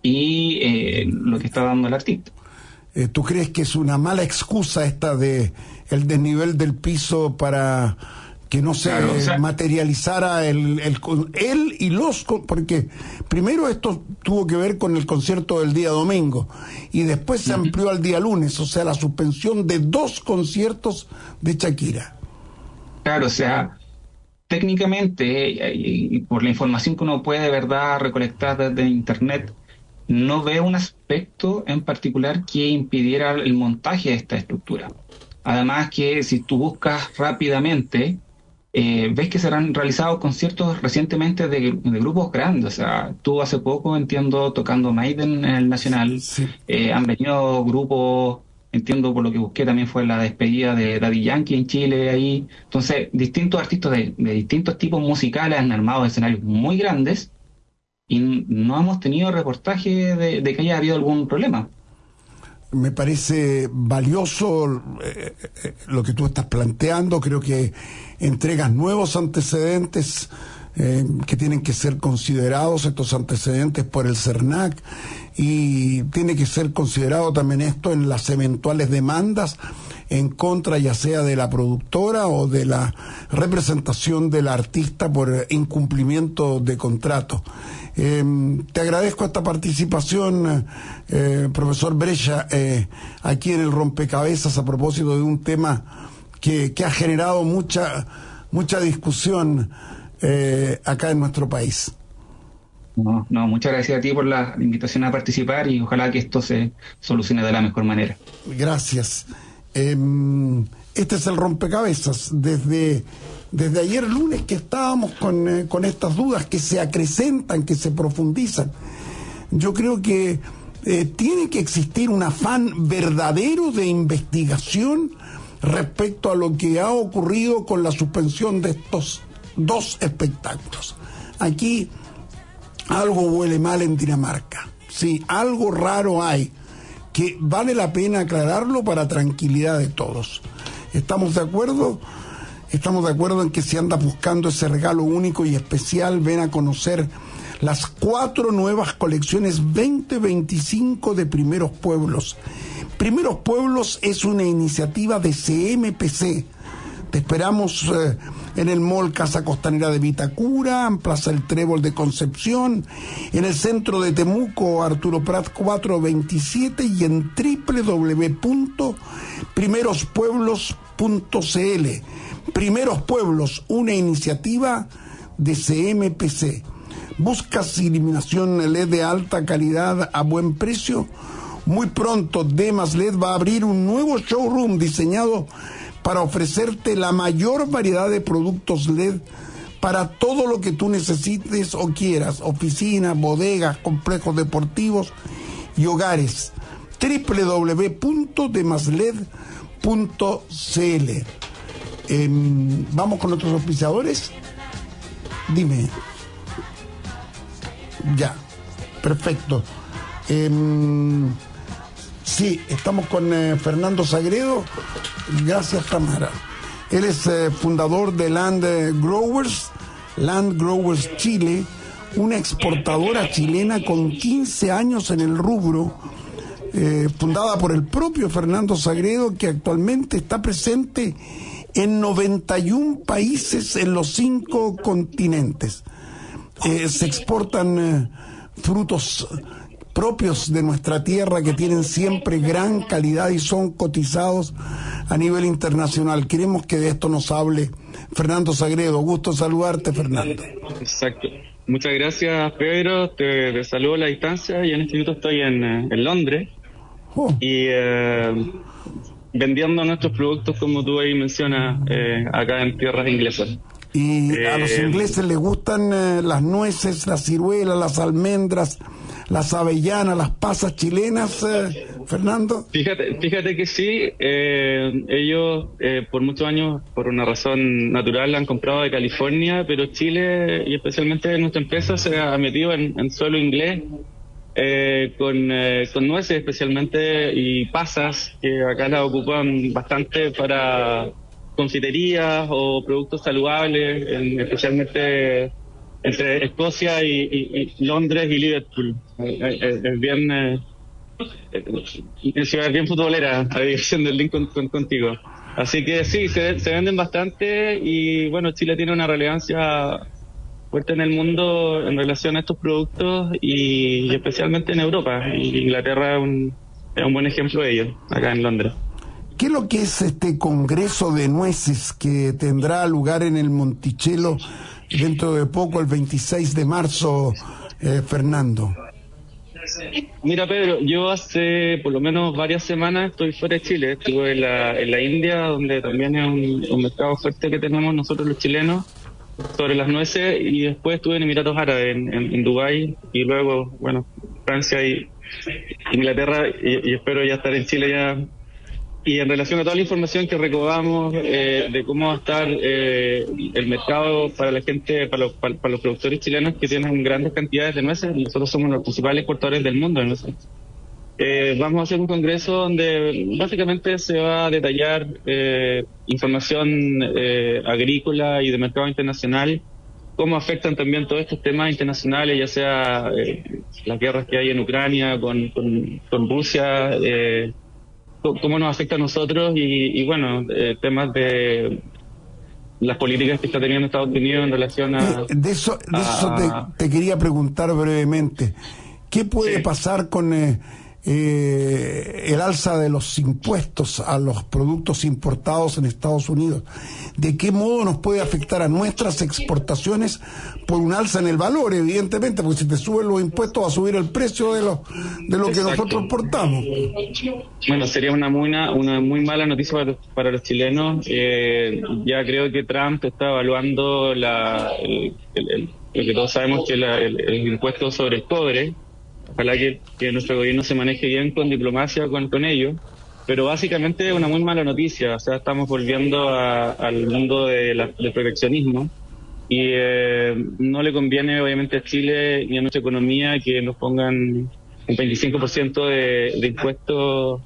y eh, lo que está dando el artista. ¿Tú crees que es una mala excusa esta de el desnivel del piso para que no se claro, o sea, materializara el, el, él y los... Porque primero esto tuvo que ver con el concierto del día domingo y después se amplió al día lunes, o sea, la suspensión de dos conciertos de Shakira. Claro, o sea, técnicamente, y, y por la información que uno puede, verdad, recolectar desde Internet, no veo un aspecto en particular que impidiera el montaje de esta estructura. Además que si tú buscas rápidamente, eh, ves que se han realizado conciertos recientemente de, de grupos grandes. O sea, tú hace poco, entiendo, tocando Maiden en el Nacional, sí. eh, han venido grupos, entiendo por lo que busqué, también fue la despedida de Daddy Yankee en Chile ahí. Entonces, distintos artistas de, de distintos tipos musicales han armado escenarios muy grandes, y no hemos tenido reportaje de, de que haya habido algún problema. Me parece valioso eh, eh, lo que tú estás planteando. Creo que entregas nuevos antecedentes eh, que tienen que ser considerados, estos antecedentes por el CERNAC, y tiene que ser considerado también esto en las eventuales demandas en contra, ya sea de la productora o de la representación del artista por incumplimiento de contrato. Eh, te agradezco esta participación, eh, profesor Brescia, eh, aquí en el Rompecabezas, a propósito de un tema que, que ha generado mucha, mucha discusión eh, acá en nuestro país. No, no, muchas gracias a ti por la invitación a participar y ojalá que esto se solucione de la mejor manera. Gracias. Eh, este es el rompecabezas. Desde, desde ayer lunes que estábamos con, eh, con estas dudas que se acrecentan, que se profundizan. Yo creo que eh, tiene que existir un afán verdadero de investigación respecto a lo que ha ocurrido con la suspensión de estos dos espectáculos. Aquí algo huele mal en Dinamarca. Sí, algo raro hay, que vale la pena aclararlo para tranquilidad de todos. ¿Estamos de acuerdo? Estamos de acuerdo en que si andas buscando ese regalo único y especial, ven a conocer las cuatro nuevas colecciones veinte veinticinco de Primeros Pueblos. Primeros Pueblos es una iniciativa de C M P C. Te esperamos eh, en el Mall Casa Costanera de Vitacura, en Plaza El Trébol de Concepción, en el centro de Temuco, Arturo Prat cuatrocientos veintisiete, y en doble u doble u doble u punto primeros pueblos punto c l. Primeros Pueblos, una iniciativa de C M P C. ¿Buscas iluminación L E D de alta calidad a buen precio? Muy pronto Demas L E D va a abrir un nuevo showroom diseñado para ofrecerte la mayor variedad de productos L E D para todo lo que tú necesites o quieras: oficinas, bodegas, complejos deportivos y hogares. doble u doble u doble u punto demasled punto c l. Eh, Vamos con otros auspiciadores. Dime. Ya, perfecto. Eh, sí, estamos con eh, Fernando Sagredo. Gracias, Tamara. Él es eh, fundador de Land Growers, Land Growers Chile, una exportadora chilena con quince años en el rubro, eh, fundada por el propio Fernando Sagredo, que actualmente está presente en noventa y un países en los cinco continentes. Eh, se exportan eh, frutos propios de nuestra tierra que tienen siempre gran calidad y son cotizados a nivel internacional. Queremos que de esto nos hable Fernando Sagredo. Gusto saludarte, Fernando. Exacto. Muchas gracias, Pedro. Te, te saludo a la distancia. Y en este minuto estoy en, en Londres. Oh. Y eh, vendiendo nuestros productos, como tú ahí mencionas, eh, acá en tierras inglesas. Y eh, a los ingleses les gustan eh, las nueces, las ciruelas, las almendras, las avellanas, las pasas chilenas, eh, Fernando. Fíjate, fíjate que sí. Eh, ellos eh, por muchos años, por una razón natural, han comprado de California, pero Chile, y especialmente nuestra empresa, se ha metido en, en suelo inglés, eh, con, eh, con nueces especialmente, y pasas, que acá las ocupan bastante para confiterías o productos saludables, en, especialmente entre Escocia y, y, y Londres y Liverpool. Es, es bien eh, es ciudad bien futbolera, a dirección del link con, con, contigo. Así que sí, se, se venden bastante, y bueno, Chile tiene una relevancia fuerte en el mundo en relación a estos productos, y, y especialmente en Europa. Y Inglaterra es un, es un buen ejemplo de ello, acá en Londres. ¿Qué es lo que es este congreso de nueces que tendrá lugar en el Monticello dentro de poco, el veintiséis de marzo, eh, Fernando? Mira, Pedro, yo hace por lo menos varias semanas estoy fuera de Chile. Estuve en la, en la India, donde también es un, un mercado fuerte que tenemos nosotros los chilenos sobre las nueces, y después estuve en Emiratos Árabes, en, en, en Dubái, y luego, bueno, Francia y Inglaterra, y, y espero ya estar en Chile ya. Y en relación a toda la información que recabamos eh, de cómo va a estar eh, el mercado para la gente, para los, para, para los productores chilenos que tienen grandes cantidades de nueces, nosotros somos los principales exportadores del mundo de nueces. Eh, vamos a hacer un congreso donde básicamente se va a detallar eh, información eh, agrícola y de mercado internacional, cómo afectan también todos estos temas internacionales, ya sea eh, las guerras que hay en Ucrania con, con, con Rusia, eh, cómo nos afecta a nosotros, y, y bueno, eh, temas de las políticas que está teniendo Estados Unidos en relación a... Eh, de eso, de eso a, te, te quería preguntar brevemente. ¿Qué puede sí. pasar con eh, eh, el alza de los impuestos a los productos importados en Estados Unidos, ¿de qué modo nos puede afectar a nuestras exportaciones por un alza en el valor? Evidentemente, porque si te suben los impuestos va a subir el precio de lo, de lo que Exacto. nosotros exportamos. Bueno, sería una muy, una, una muy mala noticia para, para los chilenos. Eh, ya creo que Trump está evaluando la, el, el, el, lo que todos sabemos que es la, el, el impuesto sobre el cobre. Ojalá que, que nuestro gobierno se maneje bien con diplomacia con, con ello. Pero básicamente es una muy mala noticia. O sea, estamos volviendo a, al mundo de la, del proteccionismo. Y eh, no le conviene obviamente a Chile ni a nuestra economía que nos pongan un veinticinco por ciento de, de impuestos,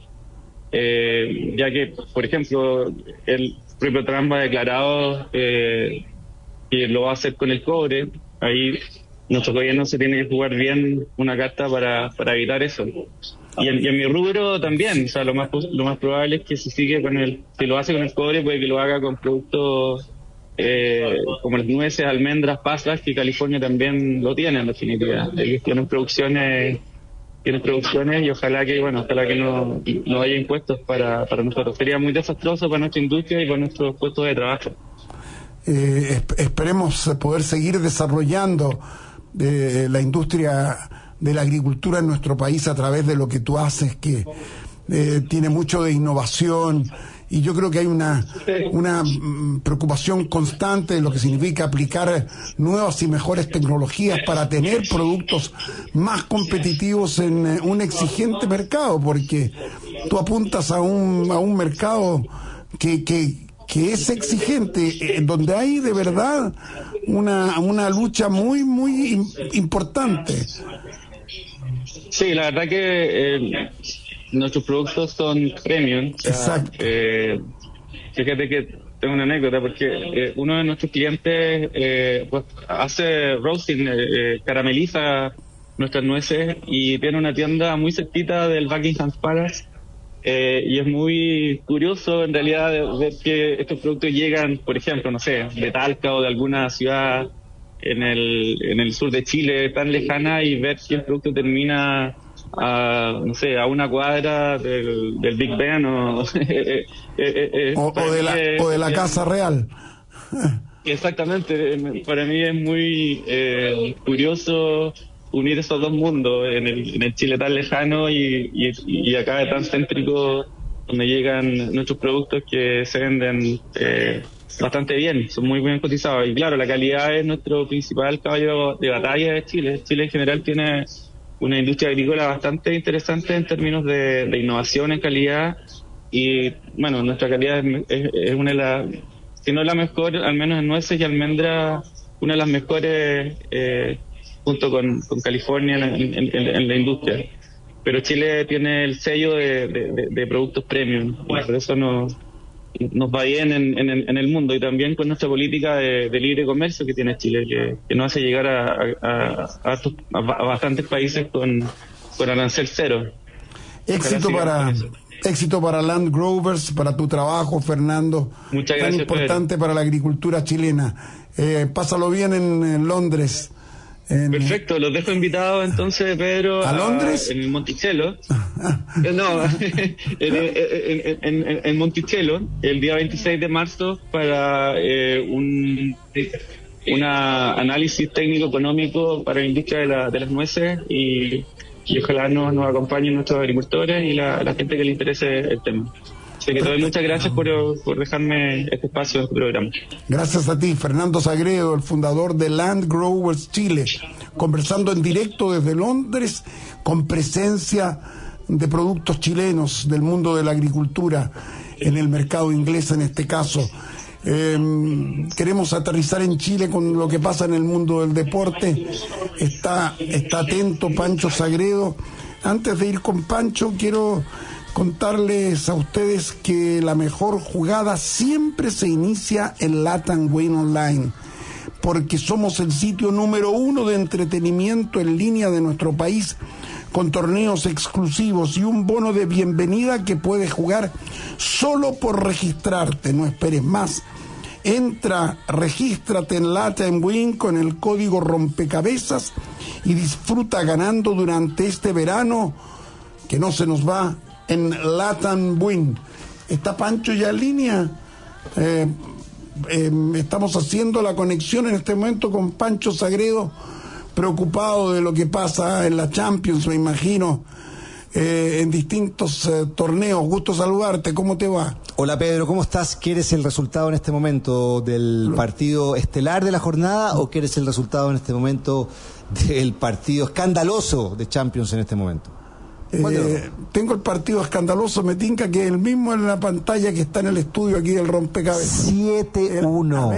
eh, ya que, por ejemplo, el propio Trump ha declarado eh, que lo va a hacer con el cobre. Ahí nuestro gobierno se tiene que jugar bien una carta para, para evitar eso. Y en, y en mi rubro también, o sea, lo más lo más probable es que si sigue con el, si lo hace con el cobre, puede que lo haga con productos eh, como las nueces, almendras, pasas, que California también lo tiene en definitiva. Ellos tienen producciones, tienen producciones y ojalá que, bueno, ojalá que no, no haya impuestos para, para nosotros. Sería muy desastroso para nuestra industria y para nuestros puestos de trabajo. Eh, esp- esperemos poder seguir desarrollando eh, la industria de la agricultura en nuestro país a través de lo que tú haces, que eh, tiene mucho de innovación, y yo creo que hay una una mm, preocupación constante de lo que significa aplicar nuevas y mejores tecnologías para tener productos más competitivos en eh, un exigente mercado, porque tú apuntas a un a un mercado que que que es exigente, eh, donde hay de verdad una una lucha muy muy im- importante. Sí, la verdad que eh, nuestros productos son premium. O sea, Exacto. Eh, fíjate que tengo una anécdota porque eh, uno de nuestros clientes eh, pues, hace roasting, eh, eh, carameliza nuestras nueces y tiene una tienda muy cerquita del Buckingham Palace. Eh, y es muy curioso en realidad de ver que estos productos llegan, por ejemplo, no sé, de Talca o de alguna ciudad en el en el sur de Chile tan lejana, y ver que el producto termina a, no sé, a una cuadra del, del Big Ben o, eh, eh, eh, o, o de la, es, o de la es, Casa Real. Exactamente, para mí es muy eh, curioso unir esos dos mundos en el, en el Chile tan lejano y, y, y acá tan céntrico, donde llegan nuestros productos que se venden eh, bastante bien, son muy bien cotizados. Y claro, la calidad es nuestro principal caballo de batalla de Chile. Chile en general tiene una industria agrícola bastante interesante en términos de, de innovación en calidad, y bueno, nuestra calidad es, es, es una de las, si no la mejor, al menos en nueces y almendras, una de las mejores eh, junto con, con California en, en, en, en la industria. Pero Chile tiene el sello de, de, de, de productos premium, y por eso nos, nos va bien en, en, en el mundo, y también con nuestra política de, de libre comercio que tiene Chile, que, que nos hace llegar a, a, a, a, a bastantes países con, con arancel cero. Éxito para éxito para Land Growers, para tu trabajo, Fernando. Muchas tan gracias, importante Pedro. Para la agricultura chilena. Eh, pásalo bien en, en Londres. En, Perfecto, los dejo invitados entonces, Pedro, ¿a Londres? A, en el Monticello. No, en, en, en, en, en Monticello, el día veintiséis de marzo, para eh, un una análisis técnico-económico para la industria de, la, de las nueces, y, y ojalá nos, nos acompañen nuestros agricultores y la, la gente que le interese el tema. Así que te doy muchas gracias por, por dejarme este espacio en tu programa. Gracias a ti, Fernando Sagredo, el fundador de Land Growers Chile, conversando en directo desde Londres, con presencia de productos chilenos del mundo de la agricultura en el mercado inglés en este caso. Eh, queremos aterrizar en Chile con lo que pasa en el mundo del deporte. Está, está atento Pancho Sagredo. Antes de ir con Pancho, quiero contarles a ustedes que la mejor jugada siempre se inicia en Latam Win Online, porque somos el sitio número uno de entretenimiento en línea de nuestro país, con torneos exclusivos y un bono de bienvenida que puedes jugar solo por registrarte. No esperes más. Entra, regístrate en Latam Win con el código rompecabezas y disfruta ganando durante este verano, que no se nos va en Latam Win. ¿Está Pancho ya en línea? Eh, eh, estamos haciendo la conexión en este momento con Pancho Sagredo, preocupado de lo que pasa en la Champions, me imagino, eh, en distintos eh, torneos. Gusto saludarte, ¿cómo te va? Hola Pedro, ¿cómo estás? ¿Quieres el resultado en este momento del partido estelar de la jornada o quieres el resultado en este momento del partido escandaloso de Champions en este momento? Eh, tengo el partido escandaloso, me tinca que es el mismo en la pantalla que está en el estudio aquí del rompecabezas. siete uno.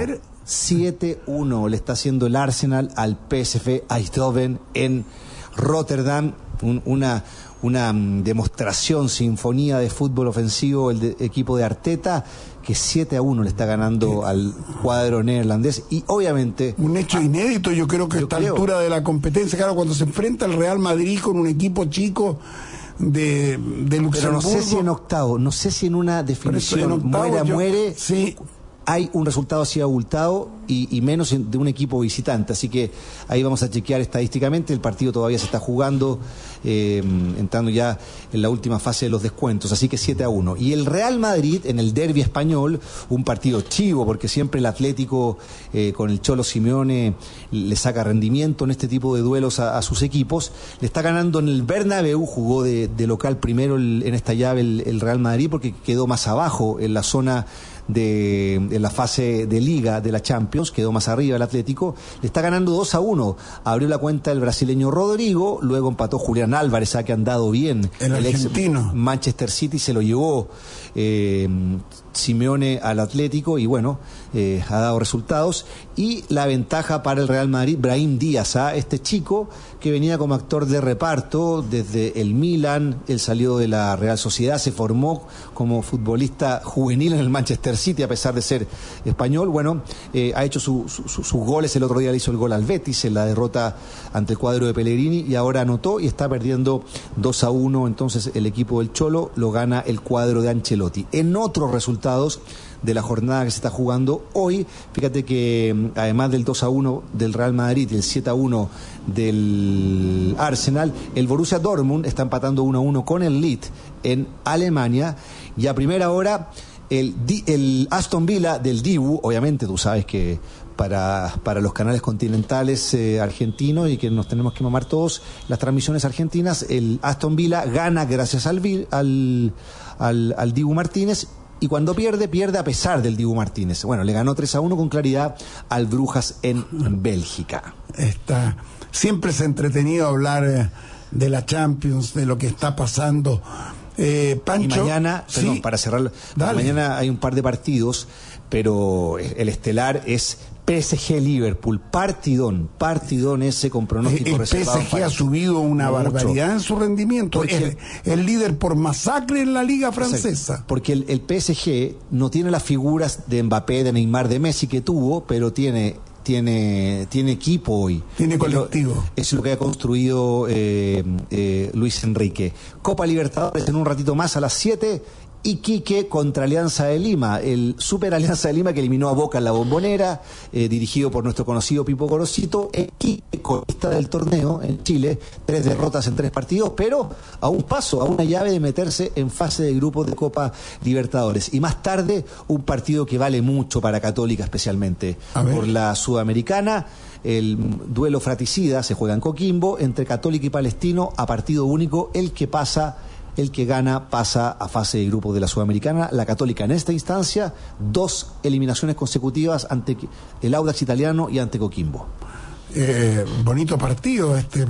siete uno le está haciendo el Arsenal al P S V Eindhoven en Rotterdam. Un, una, una um, demostración, sinfonía de fútbol ofensivo el de, equipo de Arteta, que siete a uno le está ganando al cuadro neerlandés. Y obviamente un hecho inédito, yo creo que a esta creo. altura de la competencia, claro, cuando se enfrenta el Real Madrid con un equipo chico de, de Luxemburgo. Pero no sé si en octavo, no sé si en una definición en octavo, muere yo, muere sí. hay un resultado así abultado y, y menos de un equipo visitante, así que ahí vamos a chequear estadísticamente. El partido todavía se está jugando, eh, entrando ya en la última fase de los descuentos, así que siete a uno. Y el Real Madrid en el derbi español, un partido chivo, porque siempre el Atlético eh, con el Cholo Simeone le saca rendimiento en este tipo de duelos a, a sus equipos. Le está ganando en el Bernabéu, jugó de, de local primero el, en esta llave el, el Real Madrid, porque quedó más abajo en la zona de, de la fase de Liga de la Champions, quedó más arriba el Atlético. Le está ganando dos a uno. Abrió la cuenta el brasileño Rodrigo, luego empató Julián Álvarez, a que ha andado bien. El, el argentino. Ex Manchester City se lo llevó eh, Simeone al Atlético y bueno, eh, ha dado resultados. Y la ventaja para el Real Madrid, Brahim Díaz, ¿ah? este chico que venía como actor de reparto desde el Milan, él salió de la Real Sociedad, se formó como futbolista juvenil en el Manchester City a pesar de ser español. Bueno, eh, ha hecho su, su, sus goles. El otro día le hizo el gol al Betis en la derrota ante el cuadro de Pellegrini y ahora anotó y está perdiendo dos a uno. Entonces el equipo del Cholo lo gana el cuadro de Ancelotti. En otros resultados de la jornada que se está jugando hoy, fíjate que además del dos a uno del Real Madrid y el siete a uno del Arsenal, el Borussia Dortmund está empatando uno a uno con el Leeds en Alemania. Y a primera hora el, el Aston Villa del Dibu, obviamente tú sabes que para, para los canales continentales eh, argentinos, y que nos tenemos que mamar todos las transmisiones argentinas, el Aston Villa gana gracias al, al, al, al Dibu Martínez. Y cuando pierde, pierde a pesar del Dibu Martínez. Bueno, le ganó tres a uno con claridad al Brujas en Bélgica. Está, siempre es entretenido hablar eh, de la Champions, de lo que está pasando. Eh, Pancho, y mañana, ¿sí? perdón, para cerrar, mañana hay un par de partidos, pero el estelar es P S G Liverpool, partidón, partidón ese con pronóstico el reservado. El P S G ha subido una mucho. barbaridad en su rendimiento, es el, el líder por masacre en la liga francesa. Exacto. Porque el, el P S G no tiene las figuras de Mbappé, de Neymar, de Messi que tuvo, pero tiene tiene tiene equipo hoy. Tiene colectivo. Eso es lo que ha construido eh, eh, Luis Enrique. Copa Libertadores en un ratito más a las siete. Iquique contra Alianza de Lima, el Super Alianza de Lima que eliminó a Boca en la Bombonera, eh, dirigido por nuestro conocido Pipo Gorosito. Iquique, colista del torneo en Chile, tres derrotas en tres partidos, pero a un paso, a una llave de meterse en fase de grupos de Copa Libertadores. Y más tarde, un partido que vale mucho para Católica, especialmente por la Sudamericana. El duelo fratricida se juega en Coquimbo entre Católica y Palestino a partido único. El que pasa El que gana pasa a fase de grupo de la Sudamericana. La Católica en esta instancia, dos eliminaciones consecutivas ante el Audax italiano y ante Coquimbo. Eh, bonito partido este.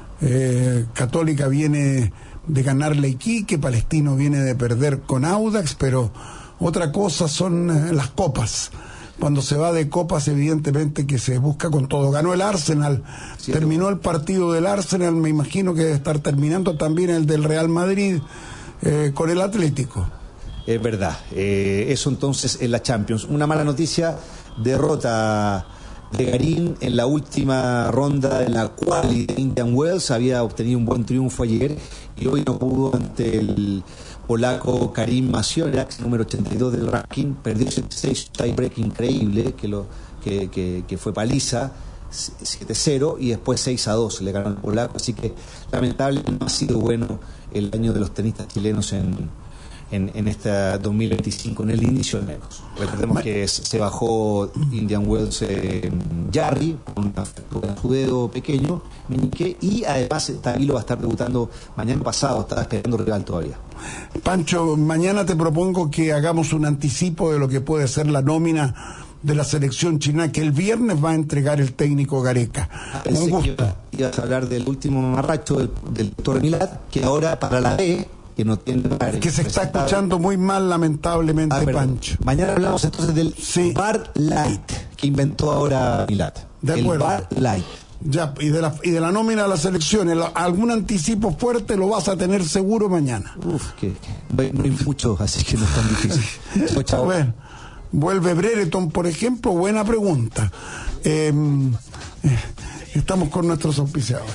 Eh, Católica viene de ganarle a Iquique, Palestino viene de perder con Audax, pero otra cosa son eh, las copas. Cuando se va de copas, evidentemente que se busca con todo. Ganó el Arsenal, ¿cierto? Terminó el partido del Arsenal, me imagino que debe estar terminando también el del Real Madrid eh, con el Atlético. Es verdad, eh, eso entonces en la Champions. Una mala noticia, derrota de Garín en la última ronda de la quali de Indian Wells. Había obtenido un buen triunfo ayer y hoy no pudo ante el polaco Karim Masiorak, número ochenta y dos del ranking. Perdió ese seis tiebreak increíble que, lo, que, que, que fue paliza. siete cero y después seis a dos le ganaron al polaco, así que lamentablemente no ha sido bueno el año de los tenistas chilenos en, en, en este dos mil veinticinco, en el inicio al menos. Recordemos que se bajó Indian Wells eh, Jarry con una fractura en su dedo pequeño, meñique, y además Tavilo va a estar debutando mañana pasado, estaba esperando rival todavía. Pancho, mañana te propongo que hagamos un anticipo de lo que puede ser la nómina de la selección chilena que el viernes va a entregar el técnico Gareca. Ah, pensé que iba, ibas a hablar del último mamarracho del, del doctor Milat, que ahora para la B, que no tiene que se está escuchando muy mal, lamentablemente, ah, Pancho. Mañana hablamos entonces del sí. Bar Light que inventó ahora Milat. De acuerdo. El Bar Light. Ya, y de la y de la nómina de las elecciones, algún anticipo fuerte lo vas a tener seguro mañana. Uf, que, que no hay mucho, así que no es tan difícil. Chau, chau. A ver, vuelve Brereton, por ejemplo, buena pregunta. Eh, eh, estamos con nuestros auspiciadores.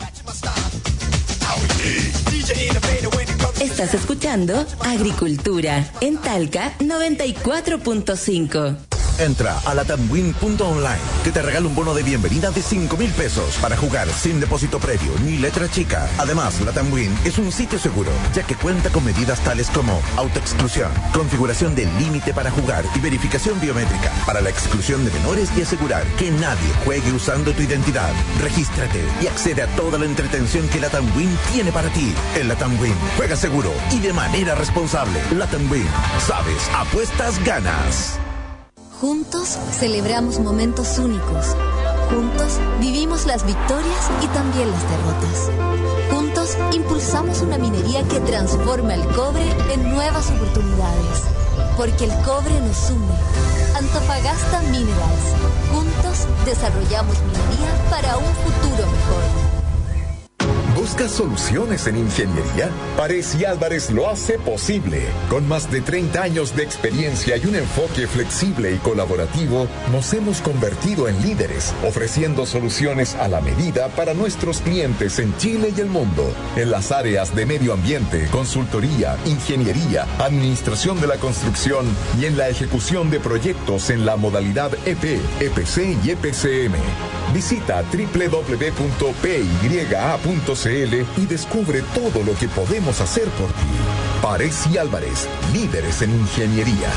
Estás escuchando Agricultura en Talca noventa y cuatro punto cinco. Entra a latamwin punto online, que te regala un bono de bienvenida de cinco mil pesos para jugar sin depósito previo ni letra chica. Además, LatamWin es un sitio seguro, ya que cuenta con medidas tales como autoexclusión, configuración del límite para jugar y verificación biométrica para la exclusión de menores y asegurar que nadie juegue usando tu identidad. Regístrate y accede a toda la entretención que LatamWin tiene para ti. En LatamWin, juega seguro y de manera responsable. LatamWin, sabes, apuestas, ganas. Juntos celebramos momentos únicos. Juntos vivimos las victorias y también las derrotas. Juntos impulsamos una minería que transforma el cobre en nuevas oportunidades. Porque el cobre nos une. Antofagasta Minerals. Juntos desarrollamos minería para un futuro mejor. ¿Buscas soluciones en ingeniería? Párez y Álvarez lo hace posible. Con más de treinta años de experiencia y un enfoque flexible y colaborativo, nos hemos convertido en líderes, ofreciendo soluciones a la medida para nuestros clientes en Chile y el mundo. En las áreas de medio ambiente, consultoría, ingeniería, administración de la construcción y en la ejecución de proyectos en la modalidad E P, E P C y E P C M. Visita doble u doble u doble u punto p y a punto c l y descubre todo lo que podemos hacer por ti. Párez y Álvarez, líderes en ingeniería.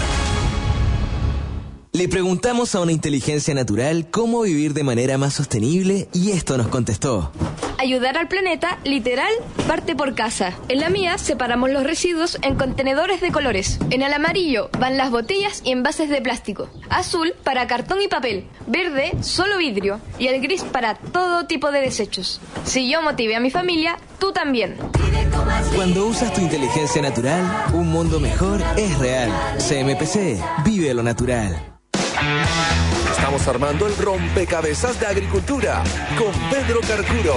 Le preguntamos a una inteligencia natural cómo vivir de manera más sostenible y esto nos contestó. Ayudar al planeta, literal, parte por casa. En la mía separamos los residuos en contenedores de colores. En el amarillo van las botellas y envases de plástico. Azul para cartón y papel. Verde, solo vidrio. Y el gris para todo tipo de desechos. Si yo motivé a mi familia, tú también. Cuando usas tu inteligencia natural, un mundo mejor es real. C M P C, vive lo natural. Estamos armando el rompecabezas de agricultura con Pedro Carcuro.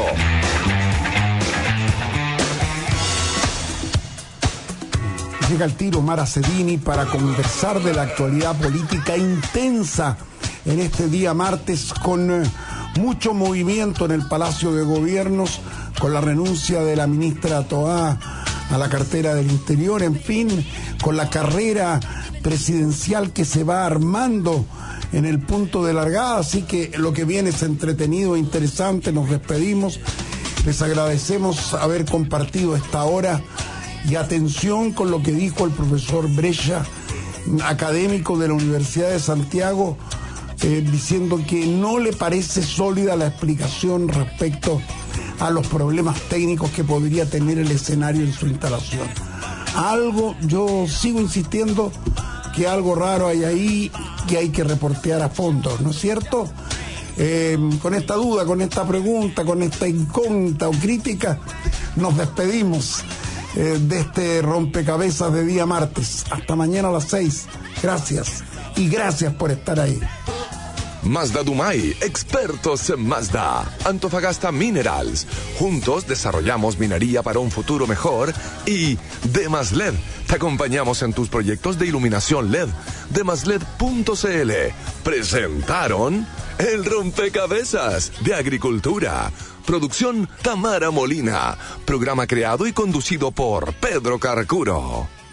Llega el tiro Mara Cedini para conversar de la actualidad política intensa en este día martes, con eh, mucho movimiento en el Palacio de Gobiernos, con la renuncia de la ministra Toá a la cartera del Interior, en fin, con la carrera presidencial que se va armando en el punto de largada, así que lo que viene es entretenido e interesante. Nos despedimos, les agradecemos haber compartido esta hora y atención con lo que dijo el profesor Brescia, académico de la Universidad de Santiago, eh, diciendo que no le parece sólida la explicación respecto a los problemas técnicos que podría tener el escenario en su instalación. Algo, yo sigo insistiendo que algo raro hay ahí, que hay que reportear a fondo, ¿no es cierto? Eh, con esta duda, con esta pregunta, con esta incógnita o crítica, nos despedimos eh, de este rompecabezas de día martes. Hasta mañana a las seis. Gracias. Y gracias por estar ahí. Mazda Dumay, expertos en Mazda. Antofagasta Minerals. Juntos desarrollamos minería para un futuro mejor. Y Demas L E D. Te acompañamos en tus proyectos de iluminación L E D. Demasled punto c l. Presentaron el rompecabezas de agricultura. Producción Tamara Molina. Programa creado y conducido por Pedro Carcuro.